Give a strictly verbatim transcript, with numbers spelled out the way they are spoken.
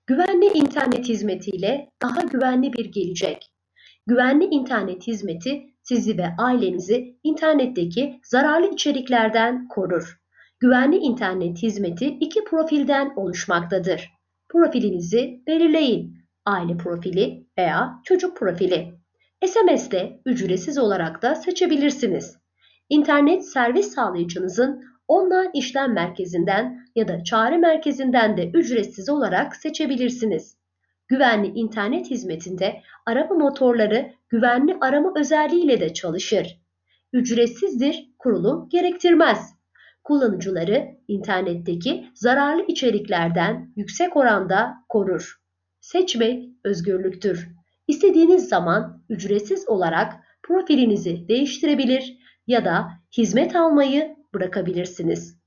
Güvenli internet hizmetiyle daha güvenli bir gelecek. Güvenli internet hizmeti sizi ve ailenizi internetteki zararlı içeriklerden korur. Güvenli internet hizmeti iki profilden oluşmaktadır. Profilinizi belirleyin. Aile profili veya çocuk profili. S M S'te ücretsiz olarak da seçebilirsiniz. İnternet servis sağlayıcınızın online işlem merkezinden ya da çağrı merkezinden de ücretsiz olarak seçebilirsiniz. Güvenli internet hizmetinde arama motorları güvenli arama özelliğiyle de çalışır. Ücretsizdir, kurulum gerektirmez. Kullanıcıları internetteki zararlı içeriklerden yüksek oranda korur. Seçmek özgürlüktür. İstediğiniz zaman ücretsiz olarak profilinizi değiştirebilir ya da hizmet almayı bırakabilirsiniz.